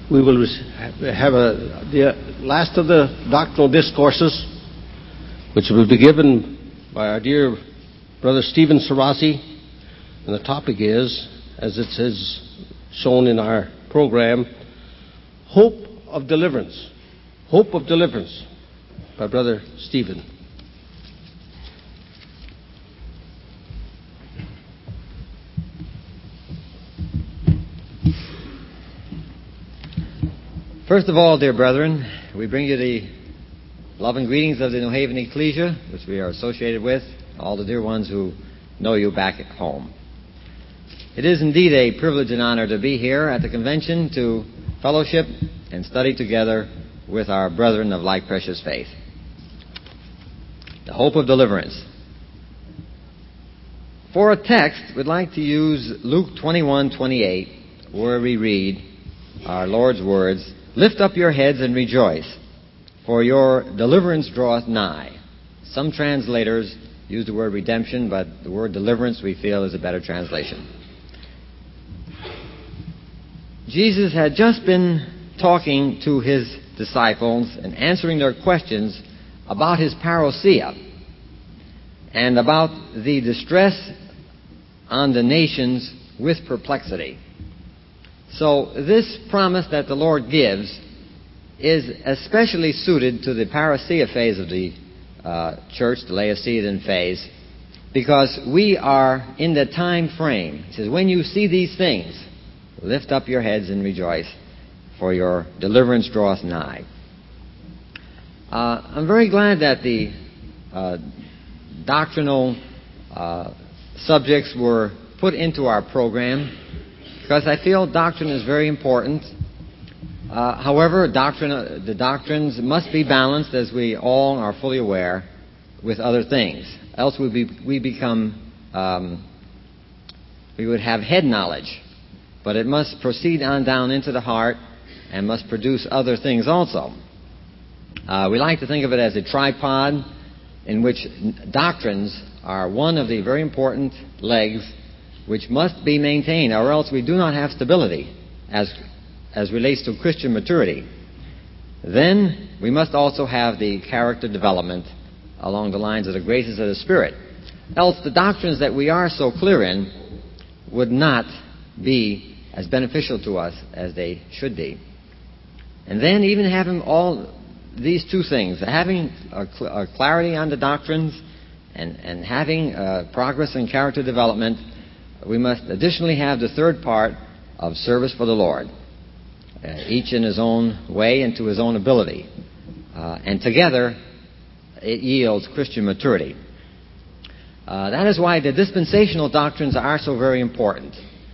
we will have the last of the doctrinal discourses, which will be given by our dear Brother Stephen Sarasi. And the topic is, as it is shown in our program, Hope of Deliverance. Hope of Deliverance by Brother Stephen. First of all, dear brethren, we bring you the love and greetings of the New Haven Ecclesia, which we are associated with, all the dear ones who know you back at home. It is indeed a privilege and honor to be here at the convention to fellowship and study together with our brethren of like precious faith. The hope of deliverance. For a text, we'd like to use Luke 21:28, where we read our Lord's words, "Lift up your heads and rejoice, for your deliverance draweth nigh." Some translators use the word redemption, but the word deliverance we feel is a better translation. Jesus had just been talking to his disciples and answering their questions about his parousia and about the distress on the nations with perplexity. So this promise that the Lord gives is especially suited to the parousia phase of the church, the Laodicean phase, because we are in the time frame. He says, when you see these things, lift up your heads and rejoice, for your deliverance draweth nigh. I'm very glad that the doctrinal subjects were put into our program, because I feel doctrine is very important. However, the doctrines must be balanced, as we all are fully aware, with other things. Else we would have head knowledge. But it must proceed on down into the heart and must produce other things also. We like to think of it as a tripod in which doctrines are one of the very important legs which must be maintained, or else we do not have stability as relates to Christian maturity. Then we must also have the character development along the lines of the graces of the Spirit. Else the doctrines that we are so clear in would not be as beneficial to us as they should be. And then even having all these two things, having a clarity on the doctrines and having progress in character development, we must additionally have the third part of service for the Lord, each in his own way and to his own ability. And together, it yields Christian maturity. That is why the dispensational doctrines are so very important.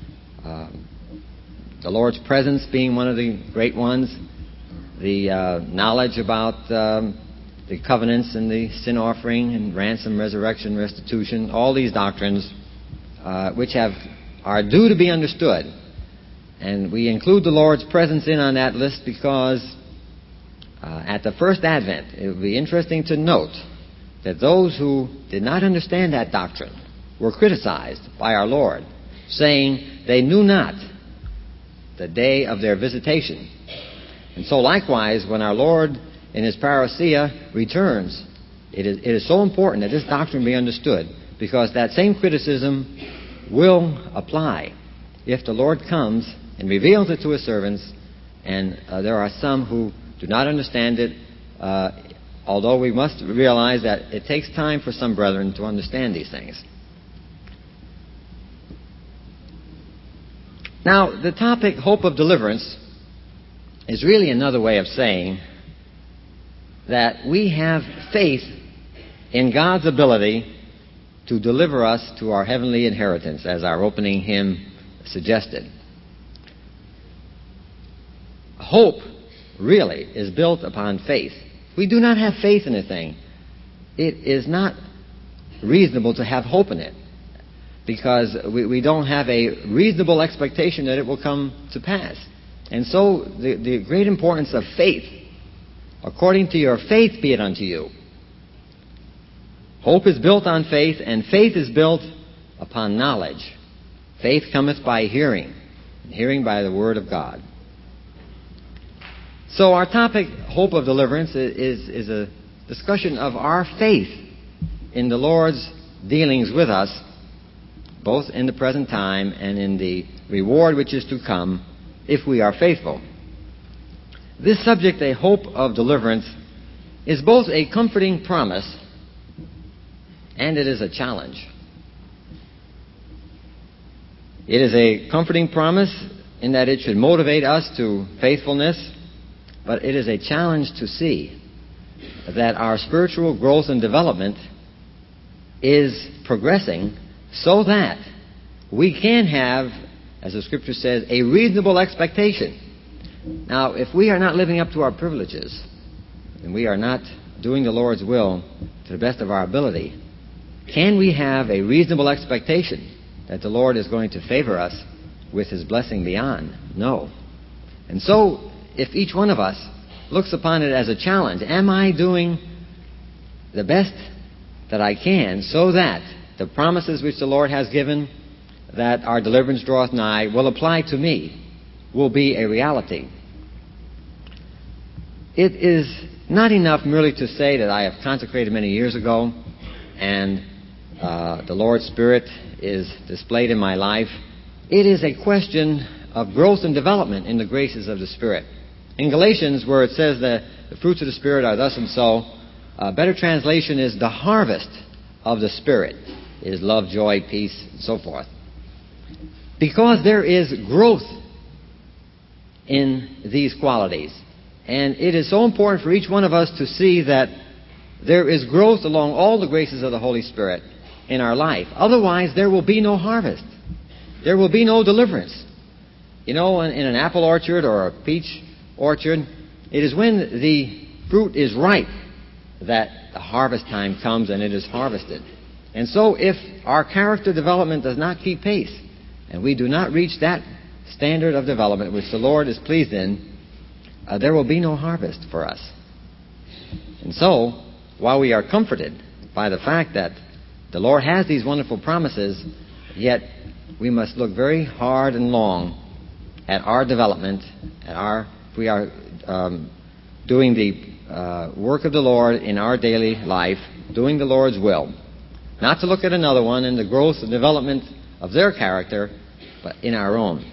The Lord's presence being one of the great ones, the knowledge about the covenants and the sin offering and ransom, resurrection, restitution, all these doctrines which are due to be understood. And we include the Lord's presence in on that list because at the first advent, it would be interesting to note that those who did not understand that doctrine were criticized by our Lord, saying they knew not the day of their visitation. And so likewise, when our Lord in his parousia returns, it is so important that this doctrine be understood, because that same criticism will apply if the Lord comes and reveals it to his servants, and there are some who do not understand it, although we must realize that it takes time for some brethren to understand these things. Now, the topic, hope of deliverance, is really another way of saying that we have faith in God's ability to deliver us to our heavenly inheritance, as our opening hymn suggested. Hope, really, is built upon faith. If we do not have faith in a thing, it is not reasonable to have hope in it, because we don't have a reasonable expectation that it will come to pass. And so the great importance of faith, according to your faith be it unto you. Hope is built on faith, and faith is built upon knowledge. Faith cometh by hearing, and hearing by the word of God. So our topic, hope of deliverance, is a discussion of our faith in the Lord's dealings with us, both in the present time and in the reward which is to come if we are faithful. This subject, a hope of deliverance, is both a comforting promise and it is a challenge. It is a comforting promise in that it should motivate us to faithfulness, but it is a challenge to see that our spiritual growth and development is progressing so that we can have, as the Scripture says, a reasonable expectation. Now, if we are not living up to our privileges, and we are not doing the Lord's will to the best of our ability, can we have a reasonable expectation that the Lord is going to favor us with His blessing beyond? No. And so, if each one of us looks upon it as a challenge, am I doing the best that I can so that the promises which the Lord has given, that our deliverance draweth nigh, will apply to me, will be a reality? It is not enough merely to say that I have consecrated many years ago and the Lord's Spirit is displayed in my life. It is a question of growth and development in the graces of the Spirit. In Galatians, where it says that the fruits of the Spirit are thus and so, a better translation is the harvest of the Spirit is love, joy, peace, and so forth. Because there is growth in these qualities. And it is so important for each one of us to see that there is growth along all the graces of the Holy Spirit in our life. Otherwise, there will be no harvest. There will be no deliverance. You know, in an apple orchard or a peach orchard, it is when the fruit is ripe that the harvest time comes and it is harvested. And so if our character development does not keep pace, and we do not reach that standard of development which the Lord is pleased in, there will be no harvest for us. And so, while we are comforted by the fact that the Lord has these wonderful promises, yet we must look very hard and long at our development, if we are doing the work of the Lord in our daily life, doing the Lord's will. Not to look at another one and the growth and development of their character, but in our own.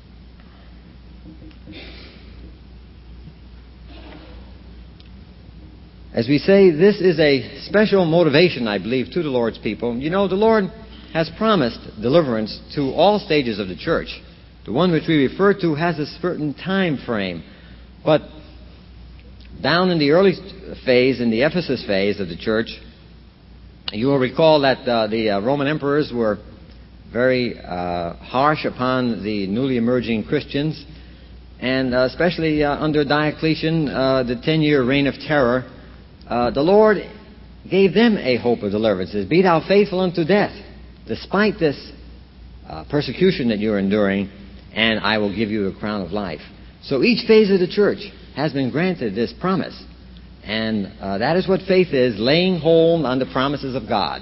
As we say, this is a special motivation, I believe, to the Lord's people. You know, the Lord has promised deliverance to all stages of the church. The one which we refer to has a certain time frame. But down in the early phase, in the Ephesus phase of the church, you will recall that the Roman emperors were very harsh upon the newly emerging Christians. And especially under Diocletian, the 10-year reign of terror, the Lord gave them a hope of deliverance. It says, "Be thou faithful unto death, despite this persecution that you're enduring, and I will give you a crown of life." So each phase of the church has been granted this promise. And that is what faith is, laying hold on the promises of God.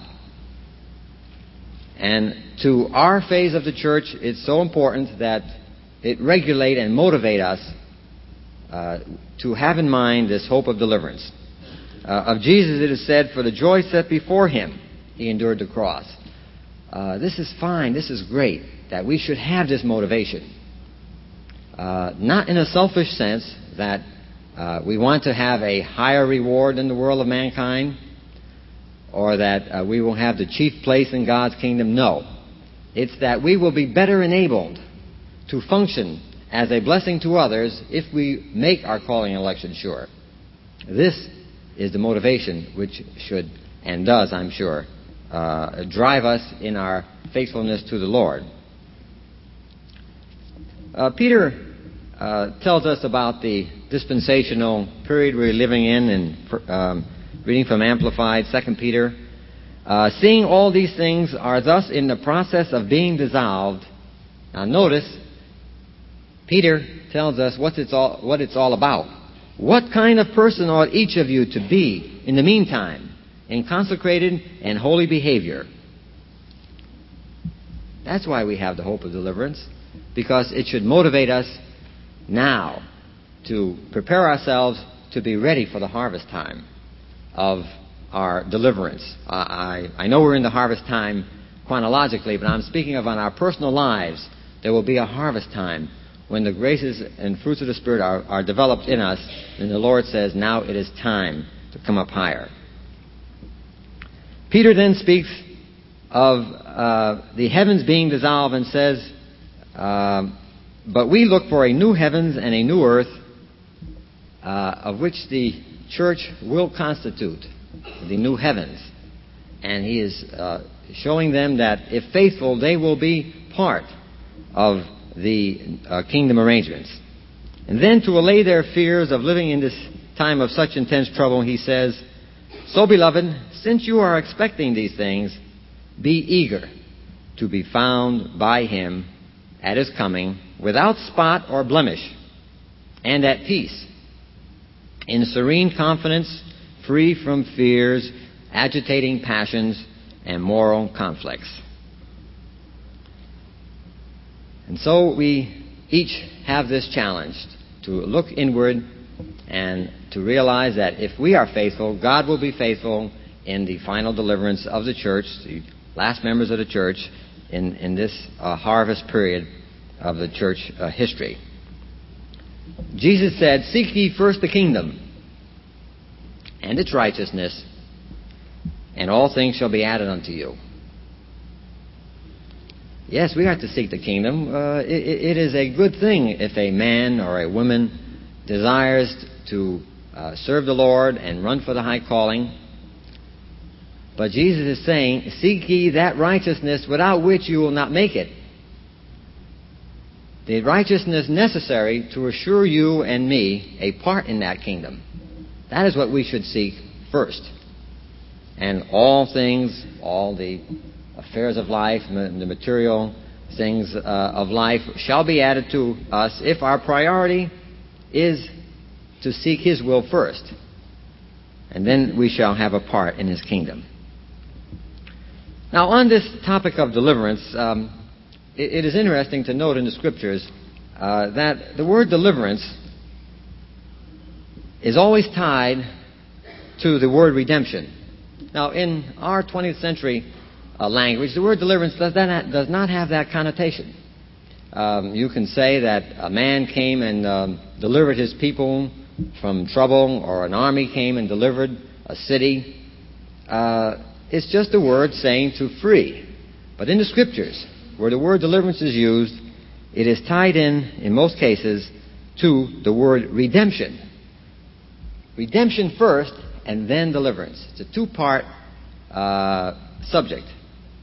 And to our phase of the church, it's so important that it regulate and motivate us to have in mind this hope of deliverance. Of Jesus it is said, "For the joy set before Him, He endured the cross." This is fine, this is great, that we should have this motivation. Not in a selfish sense that we want to have a higher reward in the world of mankind, or that we will have the chief place in God's kingdom. No. It's that we will be better enabled to function as a blessing to others if we make our calling and election sure. This is the motivation which should, and does, I'm sure, drive us in our faithfulness to the Lord. Peter tells us about the dispensational period we're living in, and reading from Amplified, 2 Peter. "Seeing all these things are thus in the process of being dissolved." Now notice, Peter tells us what it's all about. "What kind of person ought each of you to be in the meantime, in consecrated and holy behavior?" That's why we have the hope of deliverance, because it should motivate us now to prepare ourselves to be ready for the harvest time of our deliverance. I know we're in the harvest time chronologically, but I'm speaking of on our personal lives. There will be a harvest time when the graces and fruits of the Spirit are developed in us, and the Lord says, now it is time to come up higher. Peter then speaks of the heavens being dissolved and says, but we look for a new heavens and a new earth, of which the church will constitute the new heavens. And he is showing them that if faithful, they will be part of the kingdom arrangements. And then to allay their fears of living in this time of such intense trouble, he says, so, beloved, since you are expecting these things, be eager to be found by him at his coming, without spot or blemish, and at peace, in serene confidence, free from fears, agitating passions, and moral conflicts. And so we each have this challenge to look inward and to realize that if we are faithful, God will be faithful in the final deliverance of the church, the last members of the church, in this harvest period of the church history. Jesus said, seek ye first the kingdom and its righteousness, and all things shall be added unto you. Yes, we have to seek the kingdom. It is a good thing if a man or a woman desires to serve the Lord and run for the high calling. But Jesus is saying, seek ye that righteousness without which you will not make it. The righteousness necessary to assure you and me a part in that kingdom. That is what we should seek first. And all things, all the affairs of life, the material things of life shall be added to us if our priority is to seek his will first. And then we shall have a part in his kingdom. Now, on this topic of deliverance, it is interesting to note in the Scriptures that the word deliverance is always tied to the word redemption. Now, in our 20th century language, the word deliverance does not have that connotation. You can say that a man came and delivered his people from trouble, or an army came and delivered a city. It's just a word saying to free. But in the Scriptures, where the word deliverance is used, it is tied in most cases, to the word redemption. Redemption first, and then deliverance. It's a two-part subject.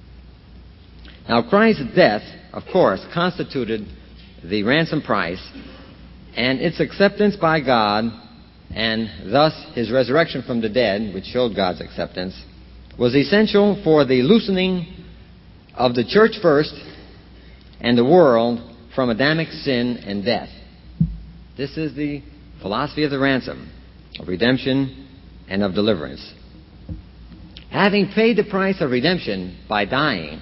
Now, Christ's death, of course, constituted the ransom price, and its acceptance by God, and thus his resurrection from the dead, which showed God's acceptance, was essential for the loosening of the church first and the world from Adamic sin and death. This is the philosophy of the ransom, of redemption and of deliverance. Having paid the price of redemption by dying,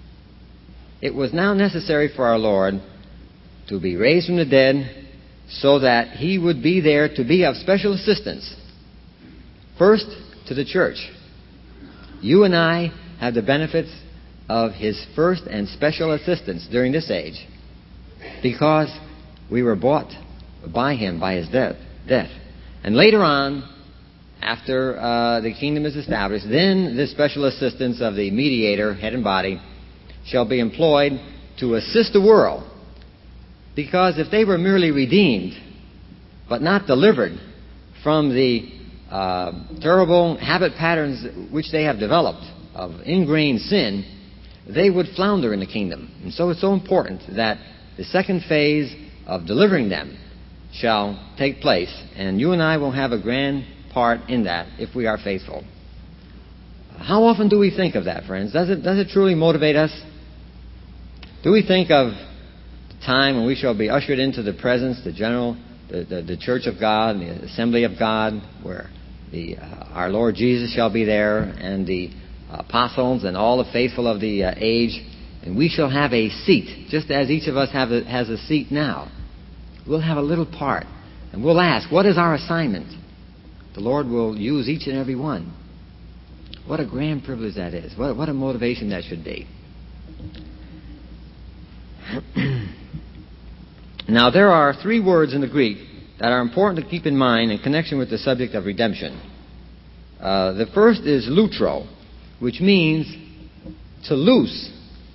it was now necessary for our Lord to be raised from the dead so that he would be there to be of special assistance. First, to the church. You and I have the benefits of his first and special assistance during this age because we were bought by him, by his death. And later on, after the kingdom is established, then this special assistance of the mediator, head and body, shall be employed to assist the world. Because if they were merely redeemed, but not delivered from the terrible habit patterns which they have developed of ingrained sin, they would flounder in the kingdom. And so it's so important that the second phase of delivering them shall take place. And you and I will have a grand part in that if we are faithful. How often do we think of that, friends? Does it truly motivate us? Do we think of the time when we shall be ushered into the presence, the church of God, the assembly of God, where our Lord Jesus shall be there, and the apostles and all the faithful of the age, and we shall have a seat, just as each of us has a seat now. We'll have a little part, And we'll ask, what is our assignment? The Lord will use each and every one. What a grand privilege that is. What a motivation that should be. Now, there are three words in the Greek that are important to keep in mind in connection with the subject of redemption. The first is lutro, which means to loose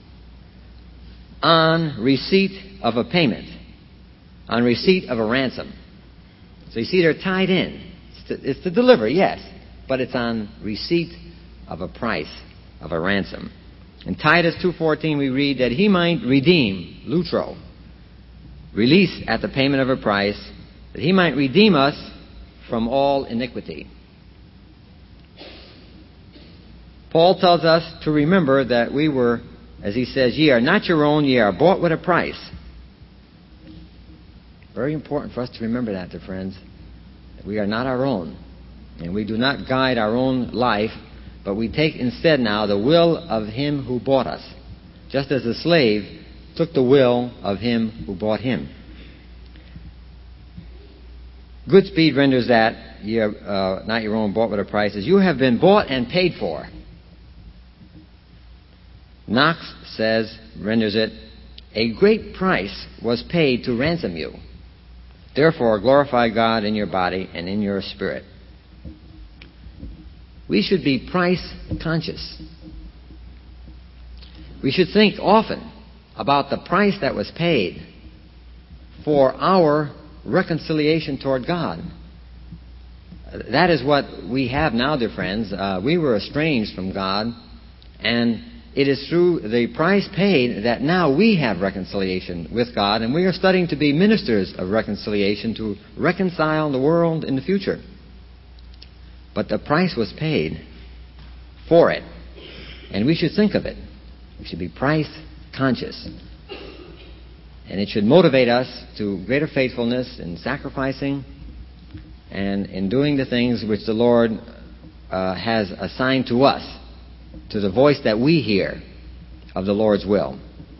on receipt of a payment, on receipt of a ransom. So you see, they're tied in. It's to deliver, yes, but it's on receipt of a price, of a ransom. In Titus 2:14 we read that he might redeem, lutro, release at the payment of a price, that he might redeem us from all iniquity. Paul tells us to remember that we were, as he says, ye are not your own, ye are bought with a price. Very important for us to remember that, dear friends. That we are not our own, and we do not guide our own life, but we take instead now the will of him who bought us, just as the slave took the will of him who bought him. Goodspeed renders that, ye are not your own, bought with a price, as you have been bought and paid for. Knox renders it, a great price was paid to ransom you. Therefore, glorify God in your body and in your spirit. We should be price conscious. We should think often about the price that was paid for our reconciliation toward God. That is what we have now, dear friends. We were estranged from God, and it is through the price paid that now we have reconciliation with God, and we are studying to be ministers of reconciliation to reconcile the world in the future. But the price was paid for it, and we should think of it. We should be price conscious. And it should motivate us to greater faithfulness in sacrificing and in doing the things which the Lord has assigned to us, to the voice that we hear of the Lord's will.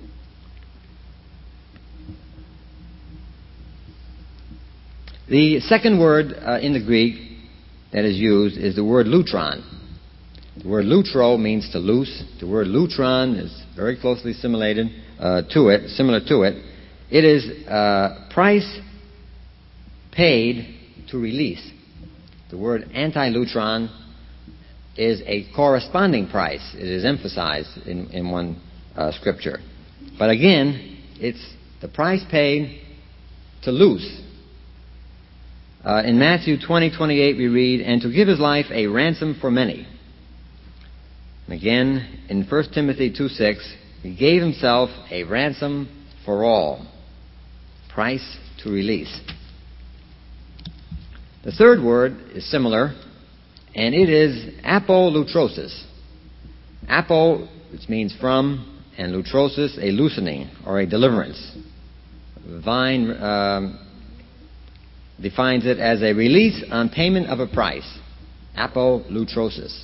The second word in the Greek that is used is the word lutron. The word lutro means to loose. The word lutron is very closely similar to it. It is price paid to release. The word anti-lutron is a corresponding price. It is emphasized in one scripture. But again, it's the price paid to loose. In Matthew 20:28 we read, and to give his life a ransom for many. And again, in 1 Timothy 2:6, he gave himself a ransom for all. Price to release. The third word is similar, and it is apolutrosis. Apo, which means from, and lutrosis, a loosening or a deliverance. Vine defines it as a release on payment of a price. Apolutrosis.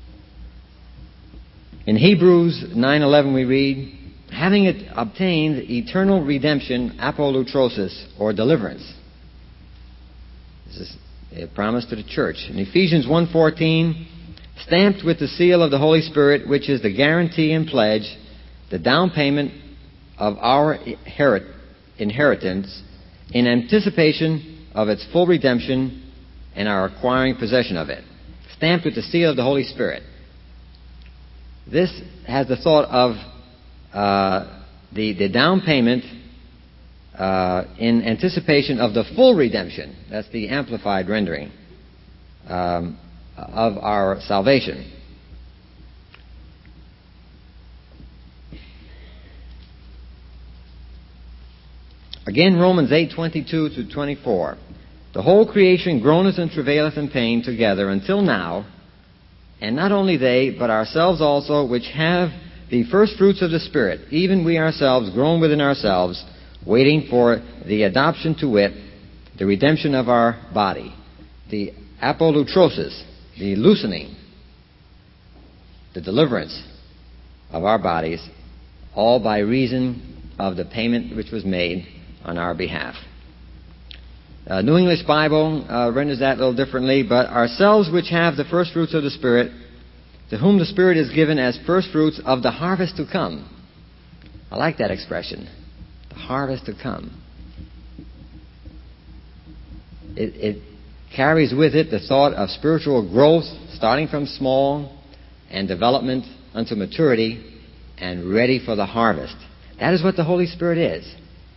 In Hebrews 9:11 we read, having it obtained eternal redemption, apolutrosis, or deliverance. This is a promise to the church. In Ephesians 1:14, stamped with the seal of the Holy Spirit, which is the guarantee and pledge, the down payment of our inheritance in anticipation of its full redemption and our acquiring possession of it. Stamped with the seal of the Holy Spirit. This has the thought of the down payment in anticipation of the full redemption. That's the amplified rendering of our salvation. Again, Romans 8:22-24. The whole creation groaneth and travaileth in pain together until now, and not only they, but ourselves also, which have the first fruits of the Spirit, even we ourselves groan within ourselves, waiting for the adoption to wit, the redemption of our body. The apolutrosis, the loosening, the deliverance of our bodies, all by reason of the payment which was made on our behalf. New English Bible renders that a little differently, but ourselves which have the first fruits of the Spirit, to whom the Spirit is given as first fruits of the harvest to come. I like that expression, the harvest to come. It carries with it the thought of spiritual growth, starting from small and development unto maturity and ready for the harvest. That is what the Holy Spirit is.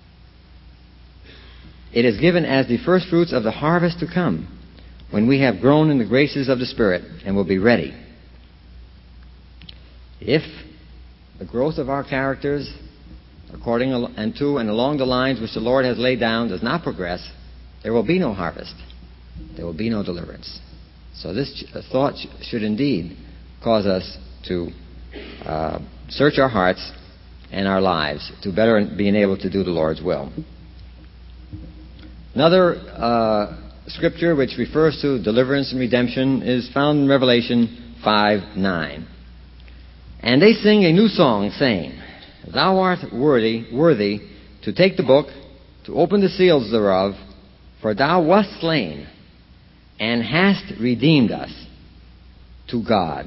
It is given as the first fruits of the harvest to come, when we have grown in the graces of the Spirit and will be ready. If the growth of our characters, according to and along the lines which the Lord has laid down, does not progress, there will be no harvest. There will be no deliverance. So this thought should indeed cause us to search our hearts and our lives to better being able to do the Lord's will. Another scripture which refers to deliverance and redemption is found in Revelation 5:9. And they sing a new song, saying, Thou art worthy to take the book, to open the seals thereof, for thou wast slain, and hast redeemed us to God.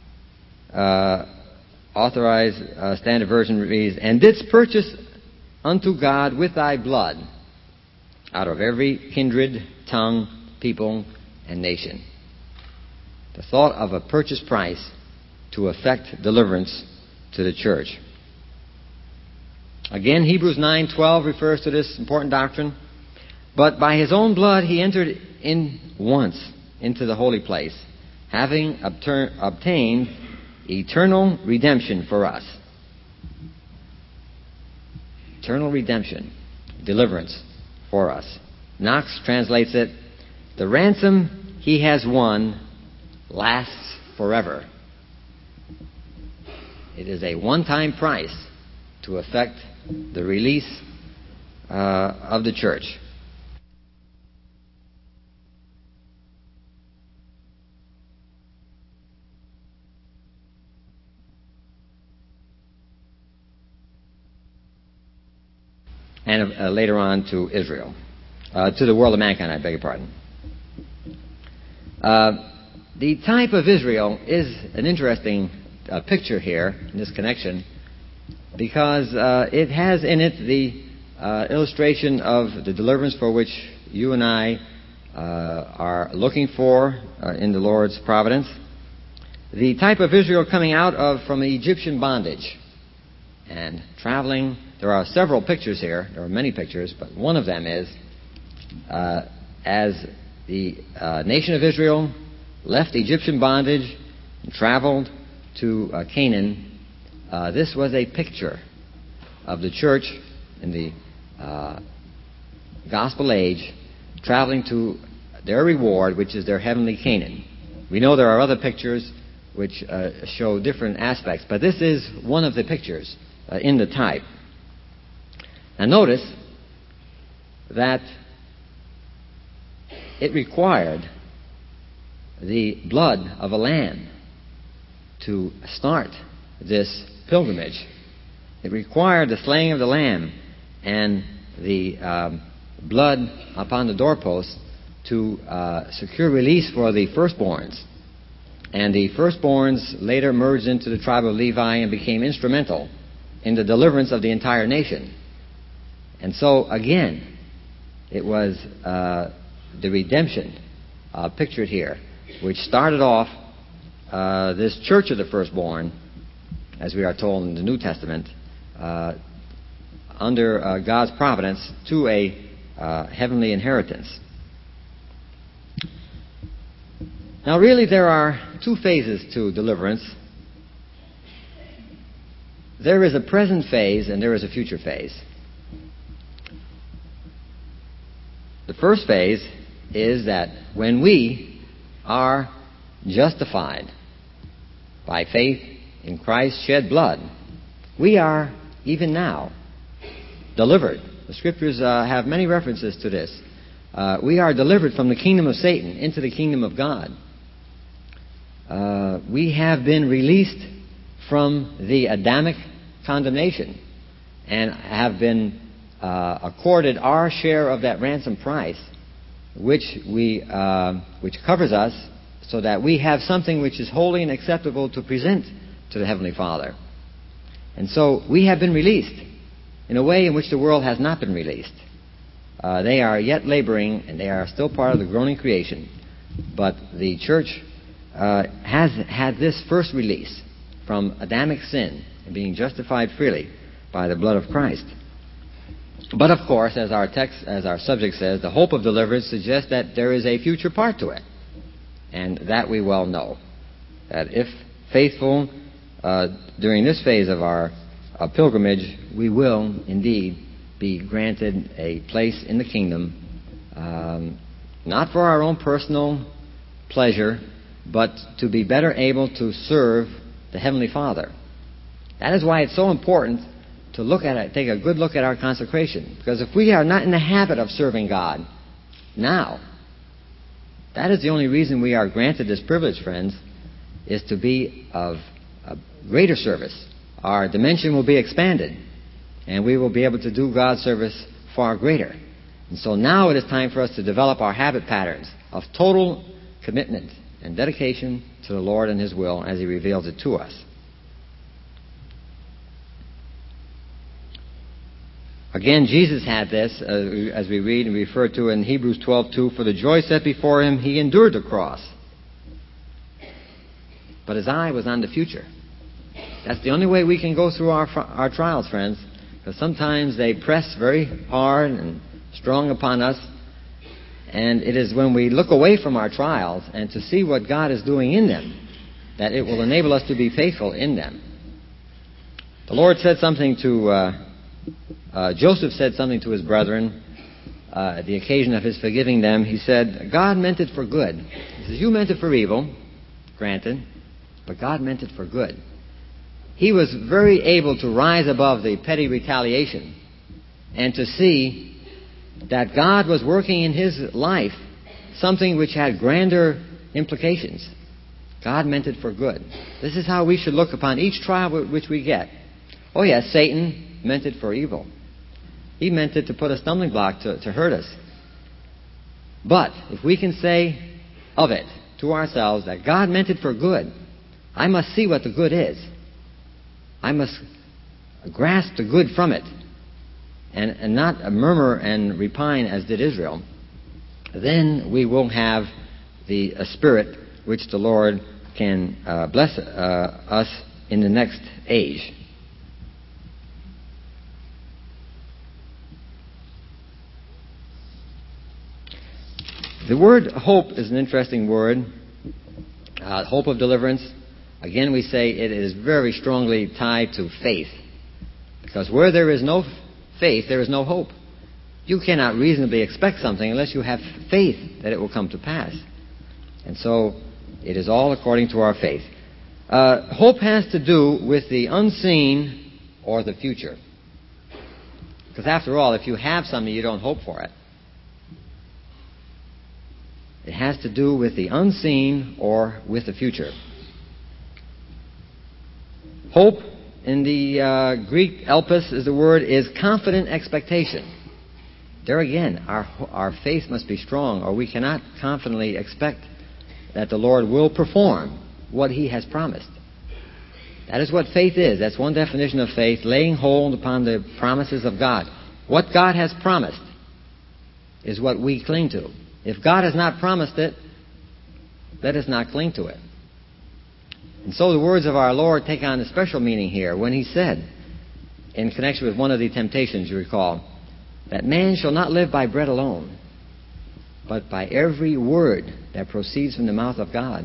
Authorized Standard Version reads, And didst purchase unto God with thy blood out of every kindred, tongue, people, and nation. The thought of a purchase price to effect deliverance to the church. Again, Hebrews 9:12 refers to this important doctrine. But by his own blood he entered in once into the holy place, having obtained eternal redemption for us. Eternal redemption, deliverance for us. Knox translates it, the ransom he has won lasts forever. It is a one-time price to effect the release of the church. And later on to Israel, to the world of mankind, I beg your pardon. The type of Israel is an interesting picture here in this connection, because it has in it the illustration of the deliverance for which you and I are looking for in the Lord's providence. The type of Israel coming out from Egyptian bondage and traveling. There are several pictures here. There are many pictures, but one of them is as the nation of Israel left Egyptian bondage and traveled to Canaan. This was a picture of the church in the gospel age traveling to their reward, which is their heavenly Canaan. We know there are other pictures which show different aspects, but this is one of the pictures in the type. Now notice that it required the blood of a lamb to start this pilgrimage. It required the slaying of the lamb and the blood upon the doorpost to secure release for the firstborns. And the firstborns later merged into the tribe of Levi and became instrumental in the deliverance of the entire nation. And so, again, it was the redemption pictured here, which started off this church of the firstborn, as we are told in the New Testament, under God's providence to a heavenly inheritance. Now, really, there are two phases to deliverance. There is a present phase and there is a future phase. The first phase is that when we are justified by faith in Christ's shed blood, we are, even now, delivered. The Scriptures have many references to this. We are delivered from the kingdom of Satan into the kingdom of God. We have been released from the Adamic condemnation and have been accorded our share of that ransom price which covers us, so that we have something which is holy and acceptable to present to the Heavenly Father. And so we have been released in a way in which the world has not been released. They are yet laboring, and they are still part of the groaning creation. But the church has had this first release from Adamic sin and being justified freely by the blood of Christ. But of course, as our subject says, the hope of deliverance suggests that there is a future part to it. And that we well know. That if faithful during this phase of our pilgrimage, we will indeed be granted a place in the kingdom, not for our own personal pleasure, but to be better able to serve the Heavenly Father. That is why it's so important to look at it, take a good look at our consecration. Because if we are not in the habit of serving God now, that is the only reason we are granted this privilege, friends, is to be of a greater service. Our dimension will be expanded, and we will be able to do God's service far greater. And so now it is time for us to develop our habit patterns of total commitment and dedication to the Lord and His will as He reveals it to us. Again, Jesus had this, as we read and refer to in Hebrews 12:2, for the joy set before Him, He endured the cross. But His eye was on the future. That's the only way we can go through our trials, friends, because sometimes they press very hard and strong upon us, and it is when we look away from our trials and to see what God is doing in them that it will enable us to be faithful in them. The Lord said something to Joseph said something to his brethren at the occasion of his forgiving them. He said, God meant it for good. He says, you meant it for evil, granted, but God meant it for good. He was very able to rise above the petty retaliation and to see that God was working in his life something which had grander implications. God meant it for good. This is how we should look upon each trial which we get. Oh yes, Satan meant it for evil. He meant it to put a stumbling block to hurt us. But if we can say of it to ourselves that God meant it for good, I must see what the good is. I must grasp the good from it and not murmur and repine as did Israel. Then we will have the spirit which the Lord can bless us in the next age. The word hope is an interesting word. Hope of deliverance. Again, we say it is very strongly tied to faith. Because where there is no faith, there is no hope. You cannot reasonably expect something unless you have faith that it will come to pass. And so, it is all according to our faith. Hope has to do with the unseen or the future. Because after all, if you have something, you don't hope for it. It has to do with the unseen or with the future. Hope, in the Greek elpis is the word, is confident expectation. There again, our faith must be strong, or we cannot confidently expect that the Lord will perform what He has promised. That is what faith is. That's one definition of faith, laying hold upon the promises of God. What God has promised is what we cling to. If God has not promised it, let us not cling to it. And so the words of our Lord take on a special meaning here when He said, in connection with one of the temptations, you recall, that man shall not live by bread alone, but by every word that proceeds from the mouth of God.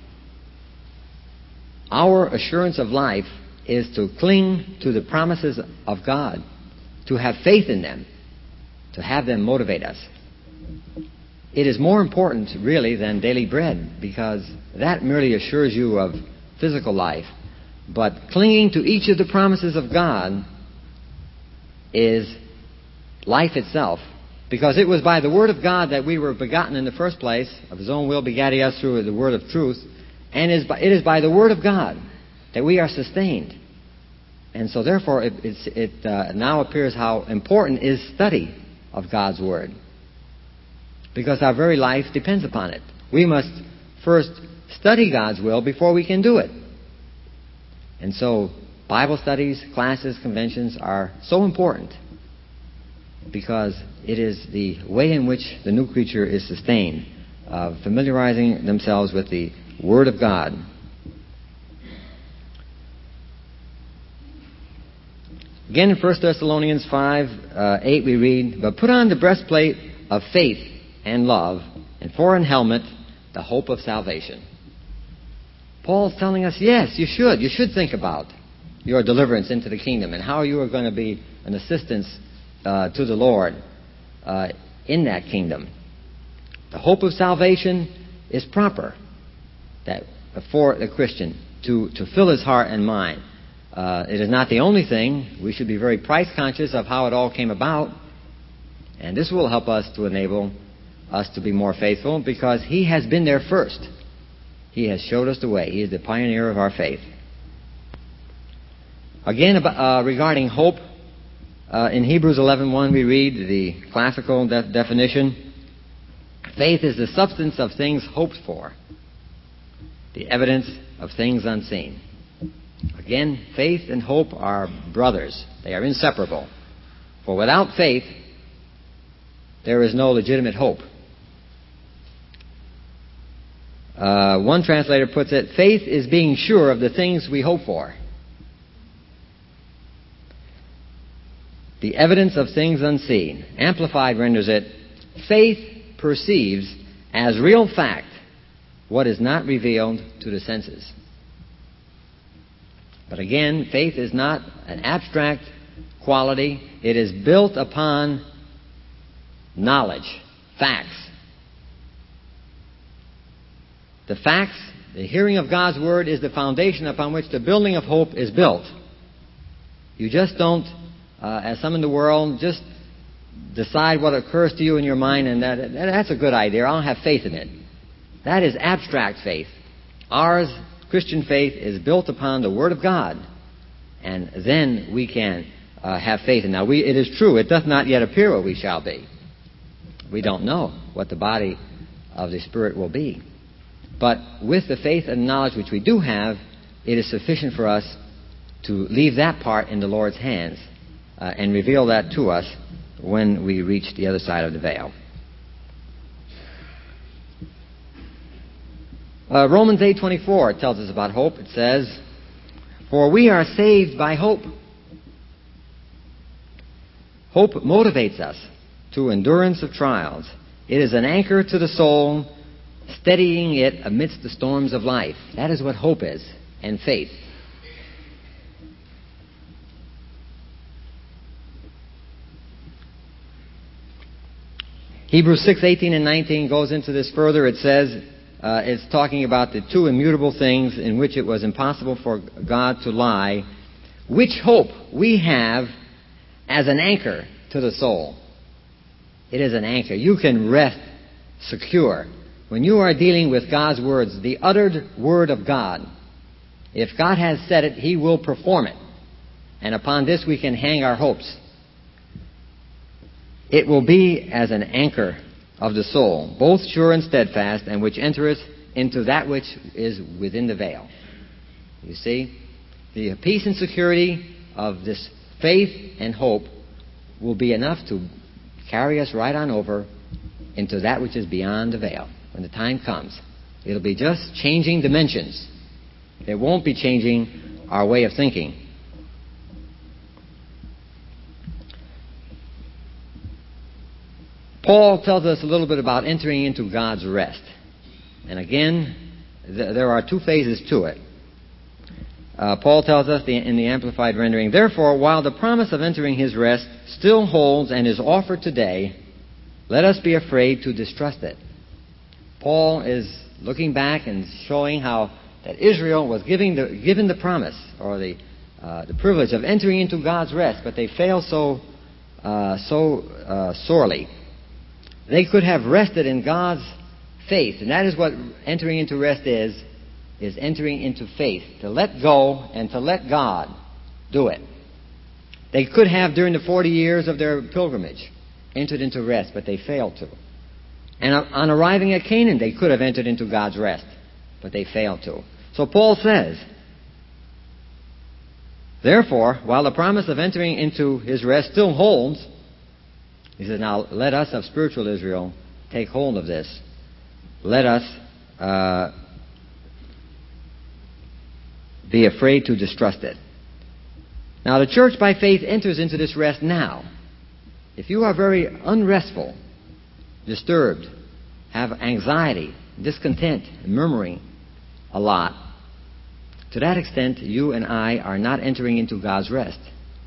Our assurance of life is to cling to the promises of God, to have faith in them, to have them motivate us. It is more important, really, than daily bread, because that merely assures you of physical life. But clinging to each of the promises of God is life itself, because it was by the Word of God that we were begotten in the first place. Of His own will begat He us through the Word of truth. And it is by the Word of God that we are sustained. And so therefore it now appears how important is study of God's Word. because our very life depends upon it. We must first study God's will before we can do it. And so Bible studies, classes, conventions are so important because it is the way in which the new creature is sustained, familiarizing themselves with the Word of God. Again, in 1 Thessalonians 5:8 we read, "But put on the breastplate of faith and love, and for an helmet, the hope of salvation." Paul's telling us, yes, you should. You should think about your deliverance into the kingdom and how you are going to be an assistance to the Lord in that kingdom. The hope of salvation is proper that for the Christian to fill his heart and mind. It is not the only thing. We should be very price conscious of how it all came about. And this will help us to enable us to be more faithful because he has been there first. He has showed us the way. He is the pioneer of our faith. Again, regarding hope, in Hebrews 11:1 we read the classical definition. Faith is the substance of things hoped for, the evidence of things unseen. Again, faith and hope are brothers. They are inseparable. For without faith, there is no legitimate hope. One translator puts it, faith is being sure of the things we hope for. The evidence of things unseen. Amplified renders it, faith perceives as real fact what is not revealed to the senses. But again, faith is not an abstract quality. It is built upon knowledge, facts. The facts, the hearing of God's Word is the foundation upon which the building of hope is built. You just don't, as some in the world, just decide what occurs to you in your mind and that's a good idea. I'll have faith in it. That is abstract faith. Ours, Christian faith, is built upon the Word of God. And then we can have faith. And now, it is true, it doth not yet appear what we shall be. We don't know what the body of the Spirit will be. But with the faith and knowledge which we do have, it is sufficient for us to leave that part in the Lord's hands and reveal that to us when we reach the other side of the veil. Romans 8:24 tells us about hope. It says, "For we are saved by hope." Hope motivates us to endurance of trials. It is an anchor to the soul, steadying it amidst the storms of life. That is what hope is, and faith. Hebrews 6:18 and 19 goes into this further. It says, it's talking about the two immutable things in which it was impossible for God to lie, which hope we have as an anchor to the soul. It is an anchor. You can rest secure. When you are dealing with God's words, the uttered Word of God, if God has said it, He will perform it. And upon this we can hang our hopes. It will be as an anchor of the soul, both sure and steadfast, and which entereth into that which is within the veil. You see, the peace and security of this faith and hope will be enough to carry us right on over into that which is beyond the veil. When the time comes, it'll be just changing dimensions. It won't be changing our way of thinking. Paul tells us a little bit about entering into God's rest. And again, there are two phases to it. Paul tells us in the Amplified rendering, "Therefore, while the promise of entering His rest still holds and is offered today, let us be afraid to distrust it." Paul is looking back and showing how that Israel was given the promise or the privilege of entering into God's rest, but they failed so sorely. They could have rested in God's faith, and that is what entering into rest is entering into faith, to let go and to let God do it. They could have, during the 40 years of their pilgrimage, entered into rest, but they failed to. And on arriving at Canaan, they could have entered into God's rest, but they failed to. So Paul says, therefore, while the promise of entering into his rest still holds, he says, now let us of spiritual Israel take hold of this. Let us be afraid to distrust it. Now the church by faith enters into this rest now. If you are very unrestful, disturbed, have anxiety, discontent, murmuring a lot, to that extent you and I are not entering into God's rest.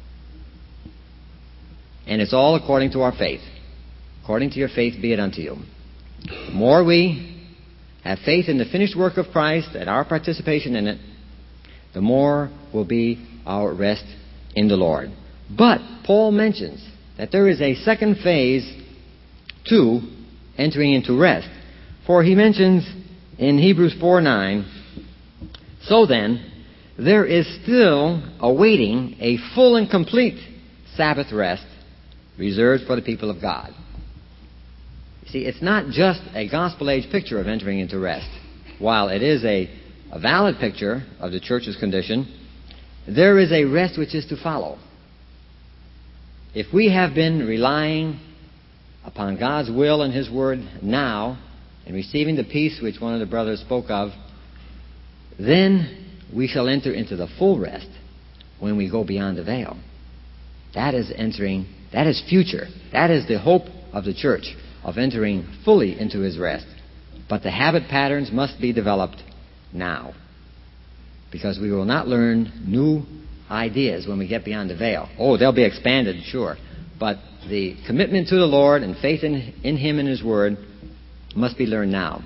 And it's all according to our faith. According to your faith be it unto you. The more we have faith in the finished work of Christ and our participation in it, the more will be our rest in the Lord. But Paul mentions that there is a second phase to entering into rest. For he mentions in Hebrews 4:9, so then, there is still awaiting a full and complete Sabbath rest reserved for the people of God. You see, it's not just a gospel-age picture of entering into rest. While it is a valid picture of the church's condition, there is a rest which is to follow. If we have been relying upon God's will and His Word now, and receiving the peace which one of the brothers spoke of, then we shall enter into the full rest when we go beyond the veil. That is entering, that is future. That is the hope of the church, of entering fully into His rest. But the habit patterns must be developed now, because we will not learn new ideas when we get beyond the veil. Oh, they'll be expanded, sure. But the commitment to the Lord and faith in Him and His Word must be learned now.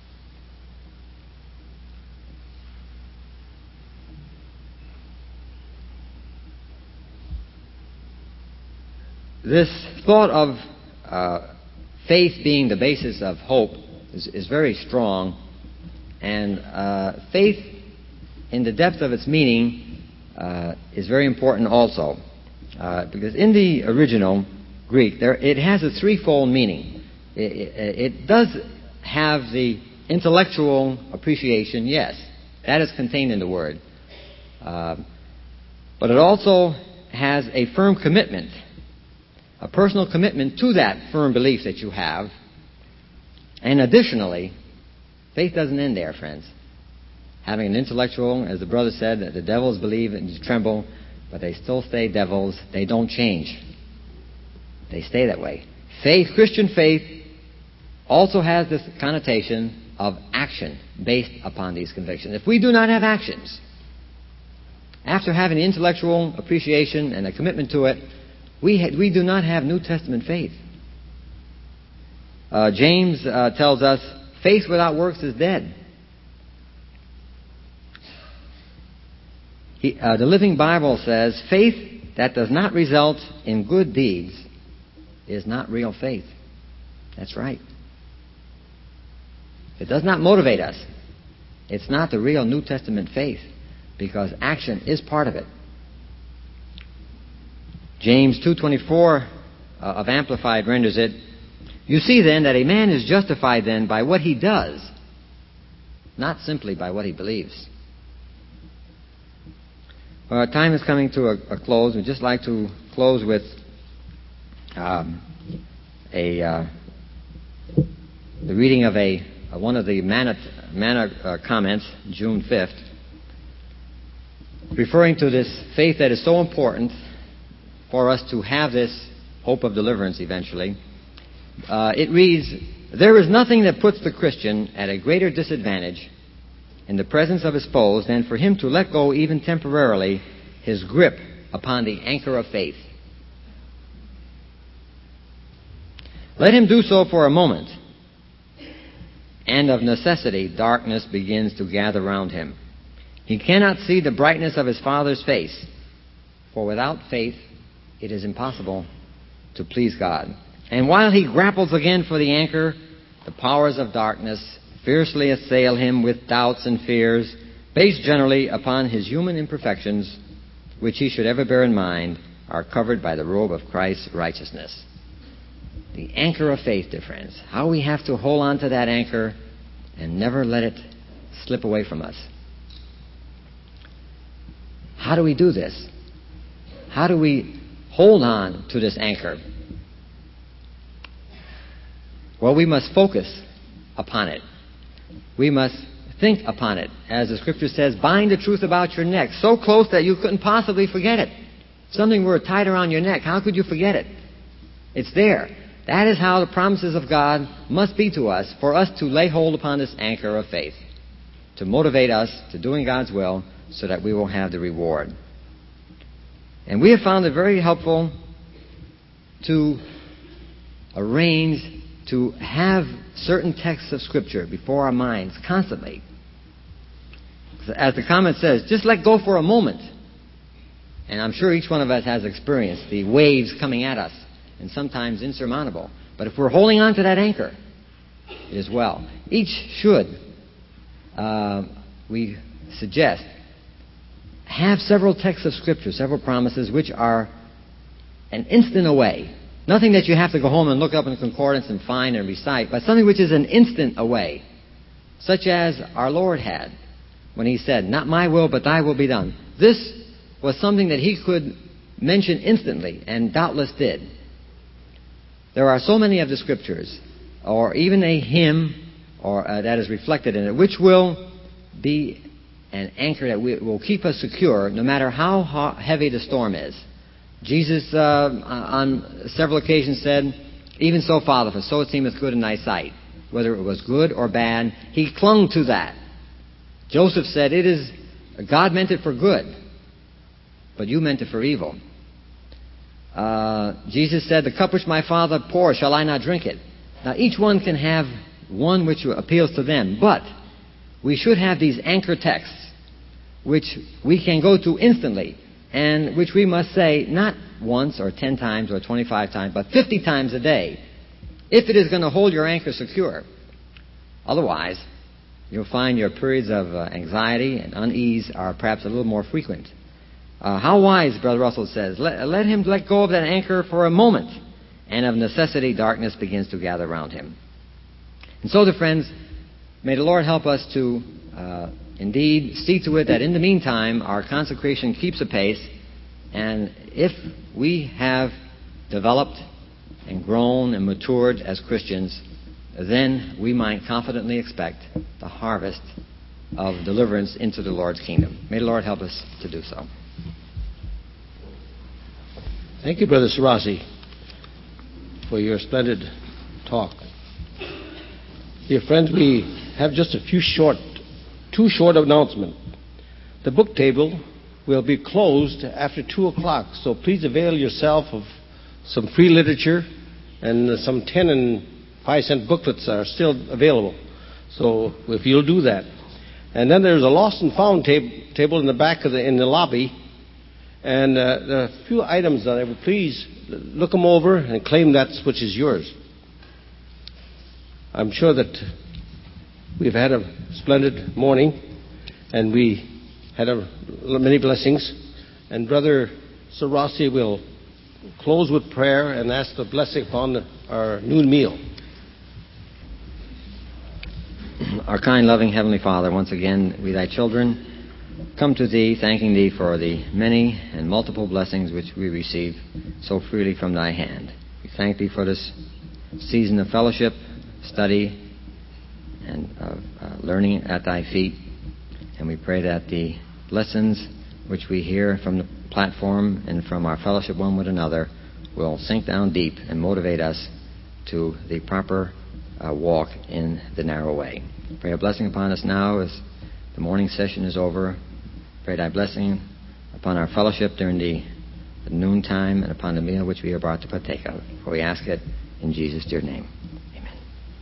This thought of faith being the basis of hope is very strong. And faith, in the depth of its meaning, is very important also. Because in the original Greek, it has a threefold meaning. It does have the intellectual appreciation, yes. That is contained in the word. But it also has a firm commitment, a personal commitment to that firm belief that you have. And additionally, faith doesn't end there, friends. Having an intellectual, as the brother said, that the devils believe and tremble, but they still stay devils. They don't change. They stay that way. Faith, Christian faith, also has this connotation of action based upon these convictions. If we do not have actions, after having the intellectual appreciation and a commitment to it, we do not have New Testament faith. James tells us, faith without works is dead. The Living Bible says, faith that does not result in good deeds is not real faith. That's right. It does not motivate us. It's not the real New Testament faith, because action is part of it. James 2:24 of Amplified renders it, you see then that a man is justified then by what he does, not simply by what he believes. Well, our time is coming to a close. We'd just like to close with the reading of one of the Manna comments, June 5th, referring to this faith that is so important for us to have this hope of deliverance eventually. It reads, there is nothing that puts the Christian at a greater disadvantage in the presence of his foes than for him to let go, even temporarily, his grip upon the anchor of faith. Let him do so for a moment, and of necessity darkness begins to gather round him. He cannot see the brightness of his Father's face, for without faith it is impossible to please God. And while he grapples again for the anchor, the powers of darkness fiercely assail him with doubts and fears, based generally upon his human imperfections, which he should ever bear in mind are covered by the robe of Christ's righteousness. The anchor of faith, dear friends. How we have to hold on to that anchor and never let it slip away from us. How do we do this? How do we hold on to this anchor? Well, we must focus upon it. We must think upon it. As the Scripture says, bind the truth about your neck so close that you couldn't possibly forget it. If something were tied around your neck, how could you forget it? It's there. That is how the promises of God must be to us, for us to lay hold upon this anchor of faith, to motivate us to doing God's will so that we will have the reward. And we have found it very helpful to arrange to have certain texts of Scripture before our minds constantly. As the comment says, just let go for a moment. And I'm sure each one of us has experienced the waves coming at us, and sometimes insurmountable. But if we're holding on to that anchor, it is well. Each should, we suggest, have several texts of Scripture, several promises, which are an instant away. Nothing that you have to go home and look up in the concordance and find and recite, but something which is an instant away, such as our Lord had when He said, "Not my will, but thy will be done." This was something that He could mention instantly, and doubtless did. There are so many of the Scriptures, or even a hymn or that is reflected in it, which will be an anchor that will keep us secure no matter how heavy the storm is. Jesus, on several occasions, said, "Even so, Father, for so it seemeth good in thy sight." Whether it was good or bad, He clung to that. Joseph said, God meant it for good, but you meant it for evil. Jesus said, "The cup which my Father pours, shall I not drink it?" Now, each one can have one which appeals to them, but we should have these anchor texts which we can go to instantly, and which we must say not once or 10 times or 25 times, but 50 times a day, if it is going to hold your anchor secure. Otherwise, you'll find your periods of anxiety and unease are perhaps a little more frequent. How wise, Brother Russell says, let him let go of that anchor for a moment, and of necessity darkness begins to gather around him. And so, dear friends, may the Lord help us to indeed see to it that in the meantime our consecration keeps apace, and if we have developed and grown and matured as Christians, then we might confidently expect the harvest of deliverance into the Lord's kingdom. May the Lord help us to do so. Thank you, Brother Sarasi, for your splendid talk. Dear friends, we have just a two short announcements. The book table will be closed after 2 o'clock, so please avail yourself of some free literature, and some 10 and 5-cent booklets are still available. So if you'll do that. And then there's a lost and found table in the back in the lobby, and there are a few items that I would please look them over and claim that which is yours. I'm sure that we've had a splendid morning, and we had many blessings. And Brother Sarasi will close with prayer and ask the blessing upon our noon meal. Our kind, loving Heavenly Father, once again, we thy children come to thee, thanking thee for the many and multiple blessings which we receive so freely from thy hand. We thank thee for this season of fellowship, study, and learning at thy feet. And we pray that the lessons which we hear from the platform and from our fellowship one with another will sink down deep and motivate us to the proper walk in the narrow way. Pray a blessing upon us now as the morning session is over. Pray thy blessing upon our fellowship during the noontime and upon the meal which we are about to partake of. For we ask it in Jesus' dear name.